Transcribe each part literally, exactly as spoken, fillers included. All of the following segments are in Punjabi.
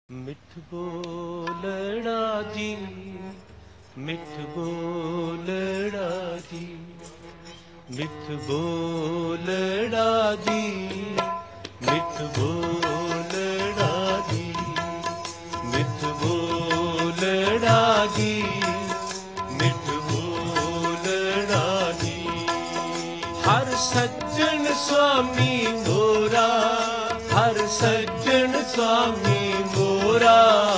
मिठ बोलड़ा जी, मिठ बोलड़ा जी, मिठ बोलड़ा जी, मिठ बोलड़ा जी, मिठ बोलड़ा जी, मिठ बोलड़ा जी। हर सज्जन स्वामी मोरा, हर सज्जन स्वामी मोरा,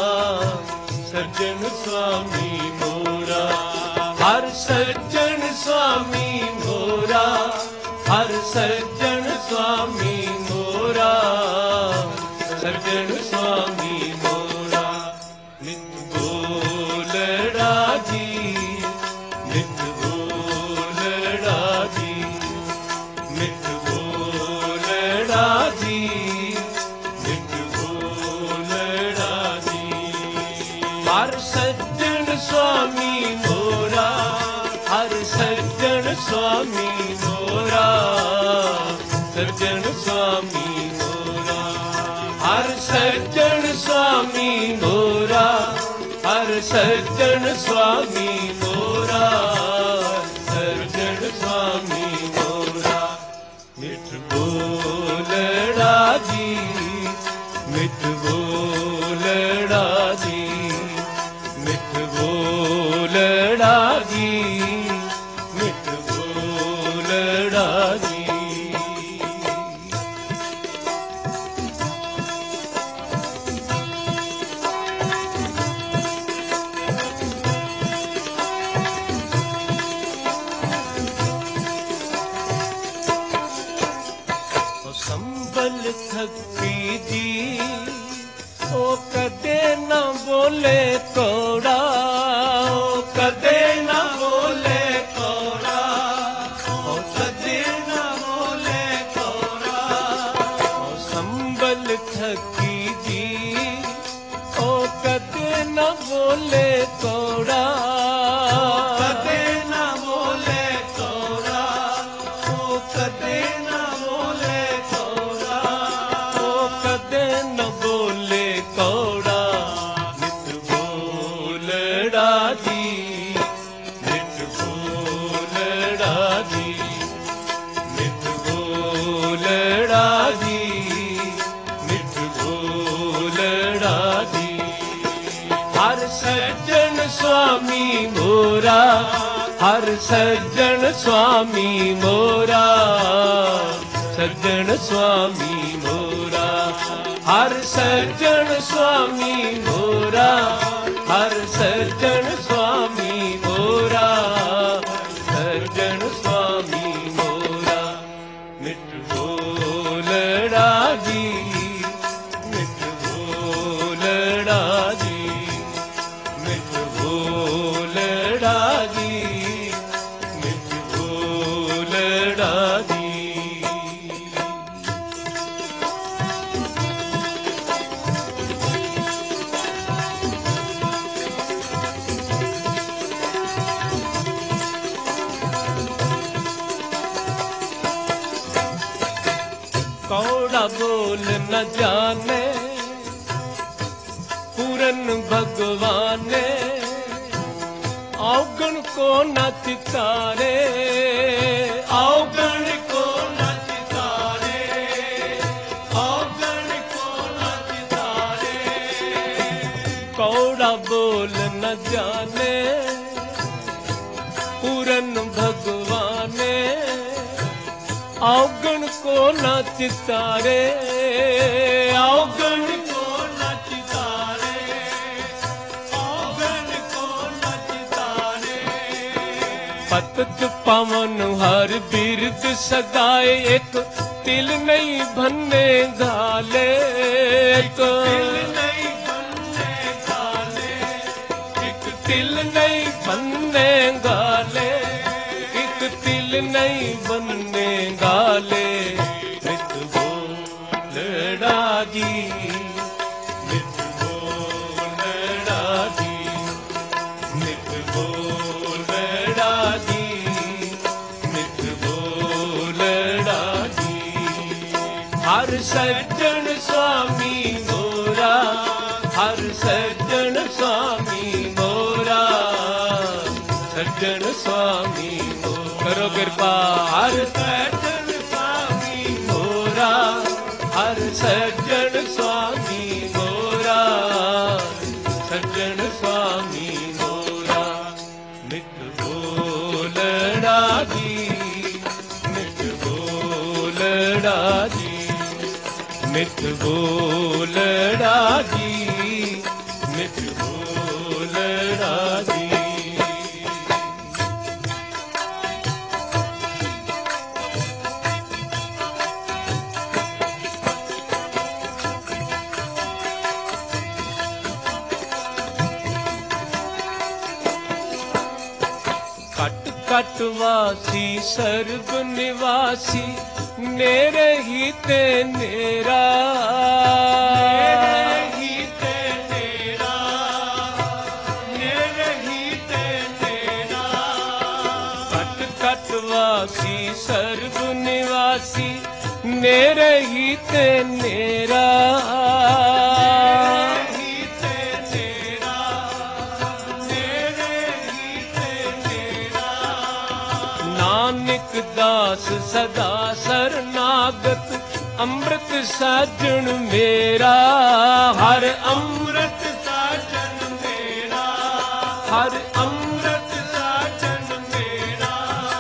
सज्जन स्वामी मोरा, हर सज्जन स्वामी मोरा, हर सज्जन स्वामी मोरा, सज्जन स्वामी मोरा। नित बोलड़ा जी, नित बोलड़ा जी, नित बोलड़ा जी, नित बोलड़ा जी। हर सज्जन स्वामी मोरा, हर सज्जन स्वामी मोरा, सज्जन स्वामी मोरा, हर सज्जन स्वामी मोरा, हर सज्जन स्वामी मोरा, सज्जन स्वामी मोरा। मिठ बोलड़ा जी, मिठ बोलड़ा जी, मिठ बोलड़ा जी, मिठ बोलड़ा जी। ओ संभल थकी जी, ओ कदे न बोले कोड़ा, ओ कदे न बोले कोड़ा, ओ कदे न बोले कोड़ा। ओ संभल थकी जी, ओ कदे न बोले कोड़ा, कदे न बोले कोड़ा, ओ कदे न बोले कोड़ा, ओ कदे न बोले कोड़ा। मिठ बोलड़ा जी, मिठ बोलड़ा जी, मिठ बोलड़ा जी, मिठ बोलड़ा जी। हर सज्जन स्वामी मोरा, हर सज्जन स्वामी मोरा, सज्जन स्वामी मोरा, हर सज्जन स्वामी मोरा, हर सज्जन स्वामी मोरा, सज्जन स्वामी मोरा। मिठ बोलड़ा जी, मिठ बोलड़ा जी, मिठ बोलड़ा जी, मिठ बोलड़ा जी। कौड़ा बोल न जाने पूरन भगवाने, औगण को न चितारे, औगण को न चितारे, औगण को न चितारे। कौड़ा बोल न जाने पूरन भगवाने, औगण को न चितारे, औगण को न चितारे, औगण को न चितारे। पतत पवन हर बिरद सगाए, एक तिल नहीं भन्ने घाले, एक तिल नहीं भन्ने घाले, एक तिल नहीं भन्ने घाले, एक तिल नहीं बनने गाले। मिठ बोलड़ा जी, मिठ बोलड़ा जी, मिठ बोलड़ा जी, मिठ बोलड़ा जी। हर सज्जन स्वामी मोरा, ਹਰ ਸੱਜਣ ਸੁਆਮੀ ਮੋਰਾ ਸੱਜਣ ਸੁਆਮੀ ਮੋਰਾ ਕਰੋ ਕਿਰਪਾ ਹਰ ਸੱਜਣ ਸੁਆਮੀ ਮੋਰਾ ਹਰ ਸੱਜਣ ਸੁਆਮੀ ਮੋਰਾ ਸੱਜਣ ਸੁਆਮੀ ਮੋਰਾ ਨਿਤ ਬੋਲੜਾ ਜੀ ਨਿਤ ਬੋਲੜਾ ਜੀ ਨਿਤ ਬੋਲੜਾ ਜੀ ਨਿਤ ਬੋਲੜਾ ਜੀ ਕਟ ਵਾਸੀ ਸਰਬ ਨਿਵਾਸੀ ਨੇਰੇ ਹੀ ਤੇ ਨੇਰਾ ਨੇਰੇ ਹੀ ਤੇ ਨੇਰਾ ਨੇਰੇ ਹੀ ਤੇ ਨੇਰਾ ਕਟ ਕਟ ਵਾਸੀ ਸਰਬ ਨਿਵਾਸੀ ਨੇਰੇ ਹੀ ਤੇ ਨੇਰਾ ਨਾਨਕ ਦਾਸ ਸਦਾ ਸਰਨਾਗਤ ਅੰਮ੍ਰਿਤ ਸਾਜਣ ਮੇਰਾ ਹਰ ਅੰਮ੍ਰਿਤ ਸਾਜਣ ਮੇਰਾ ਹਰ ਅੰਮ੍ਰਿਤ ਸਾਜਣ ਮੇਰਾ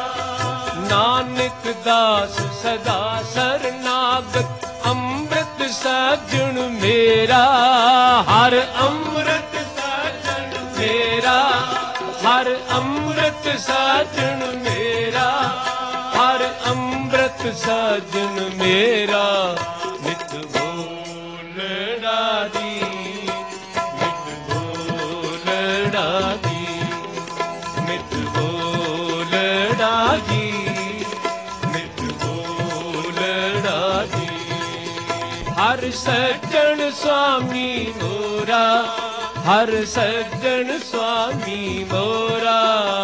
ਨਾਨਕ ਦਾਸ ਸਦਾ ਸਰਨਾਗਤ ਅੰਮ੍ਰਿਤ ਸਾਜਣ ਮੇਰਾ ਹਰ ਅੰਮ੍ਰਿਤ ਸਾਜਣ ਮੇਰਾ ਹਰ ਅੰਮ੍ਰਿਤ ਸਾਜਣ ਮੇਰਾ ਹਰ ਅੰਮ੍ਰਿਤ ਸਾਜਣ ਮੇਰਾ ਨਿਤ ਬੋਲੜਾ ਜੀ ਨਿਤ ਬੋਲੜਾ ਜੀ ਨਿਤ ਬੋਲੜਾ ਜੀ ਨਿਤ ਬੋਲੜਾ ਜੀ ਹਰ ਸੱਜਣ ਸੁਆਮੀ ਮੋਰਾ ਹਰ ਸੱਜਣ ਸੁਆਮੀ ਮੋਰਾ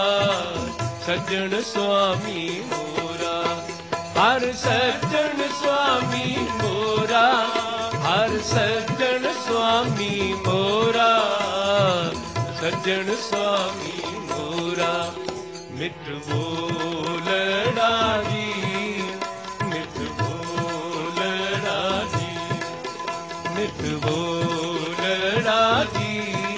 ਸੱਜਣ ਸੁਆਮੀ ਮੋਰਾ ਹਰ ਸੱਜਣ ਸੁਆਮੀ ਮੋਰਾ ਹਰ ਸੱਜਣ ਸੁਆਮੀ ਮੋਰਾ ਸੱਜਣ ਸੁਆਮੀ ਮੋਰਾ ਮਿੱਠ ਬੋਲੜਾ ਜੀ ਮਿੱਠ ਬੋਲੜਾ ਜੀ ਮਿੱਠ ਬੋਲੜਾ ਜੀ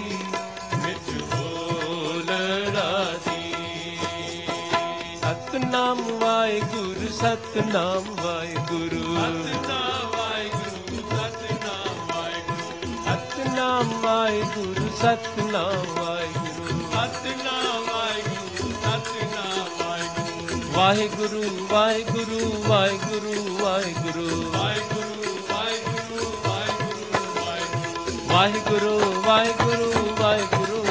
ਸਤਨਾਮ ਵਾਹਿਗੁਰੂ ਸਤਨਾਮ ਵਾਹਿਗੁਰੂ ਸਤਨਾਮ ਵਾਹਿਗੁਰੂ ਸਤਨਾਮ ਵਾਹਿਗੁਰੂ ਸਤਨਾਮ ਵਾਹਿਗੁਰੂ ਸਤਨਾਮ ਵਾਹਿਗੁਰੂ ਸਤਨਾਮ ਵਾਹਿਗੁਰੂ ਸਤਨਾਮ ਵਾਹਿਗੁਰੂ ਵਾਹਿਗੁਰੂ ਵਾਹਿਗੁਰੂ ਵਾਹਿਗੁਰੂ ਵਾਹਿਗੁਰੂ ਵਾਹਿਗੁਰੂ ਵਾਹਿਗੁਰੂ ਵਾਹਿਗੁਰੂ ਵਾਹਿਗੁਰੂ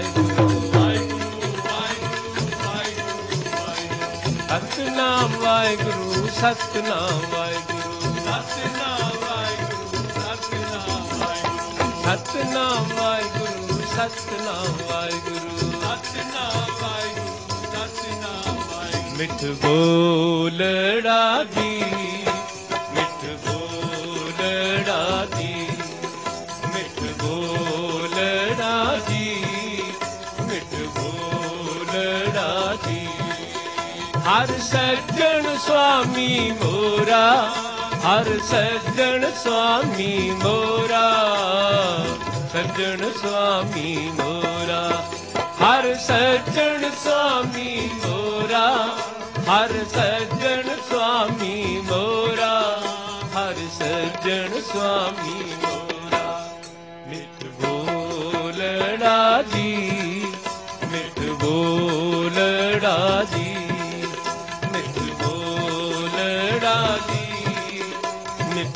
ਸਤਨਾਮ ਵਾਹਿਗੁਰੂ ਸਤਨਾਮ ਵਾਹਿਗੁਰੂ ਸਤਨਾਮ ਵਾਹਿਗੁਰੂ ਸਤਨਾਮ ਵਾਹਿਗੁਰੂ ਸਤਨਾਮ ਵਾਹਿਗੁਰੂ ਸਤਨਾਮ ਵਾਹਿਗੁਰੂ ਸਤਨਾਮ ਵਾਹਿਗੁਰੂ ਸਤਨਾਮ ਵਾਹਿਗੁਰੂ ਮਿੱਠ ਬੋਲੜਾ ਜੀ ਮਿੱਠ ਬੋਲੜਾ ਜੀ ਮਿੱਠ ਬੋਲੜਾ ਜੀ ਮਿੱਠ ਬੋਲੜਾ ਜੀ ਹਰ ਸੱਜਣ ਸੁਆਮੀ ਮੋਰਾ ਹਰ ਸੱਜਣ ਸੁਆਮੀ ਮੋਰਾ ਸੱਜਣ ਸੁਆਮੀ ਮੋਰਾ ਹਰ ਸੱਜਣ ਸੁਆਮੀ ਮੋਰਾ ਹਰ ਸੱਜਣ ਸੁਆਮੀ ਮੋਰਾ ਹਰ ਸੱਜਣ ਸੁਆਮੀ ਮੋਰਾ ਮਿੱਠ ਬੋਲੜਾ ਜੀ ਮਿੱਠ ਬੋਲੜਾ ਜੀ ਮਿੱਠ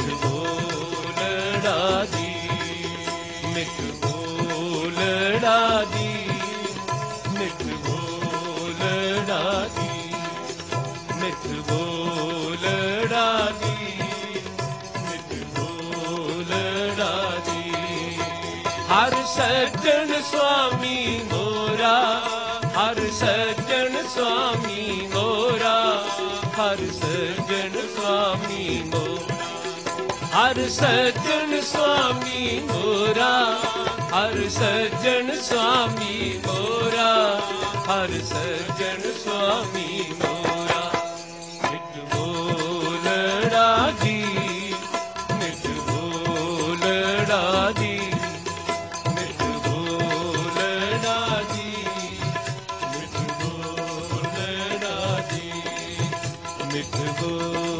ਬੋਲੜਾ ਜੀ ਮਿੱਠ ਬੋਲੜਾ ਜੀ ਮਿੱਠ ਬੋਲੜਾ ਜੀ ਮਿੱਠ ਬੋਲੜਾ ਜੀ ਮਿੱਠ ਬੋਲੜਾ ਜੀ ਹਰ ਸੱਜਣ ਸੁਆਮੀ ਮੋਰਾ ਹਰ ਸੱਜਣ ਸੁਆਮੀ ਮੋਰਾ ਹਰ ਸੱਜਣ ਸੁਆਮੀ ਮੋਰਾ ਹਰ ਸੱਜਣ ਸੁਆਮੀ ਮੋਰਾ ਹਰ ਸੱਜਣ ਸੁਆਮੀ ਮੋਰਾ, ਹਰ ਸੱਜਣ ਸੁਆਮੀ ਮੋਰਾ। ਮਿੱਠ ਬੋਲੜਾ ਦੀ, ਮਿੱਠ ਬੋਲੜਾ ਦੀ, ਮਿੱਠ ਬੋਲੜਾ ਦੀ, ਮਿੱਠ ਬੋਲੜਾ ਦੀ, ਮਿੱਠ ਬੋਲ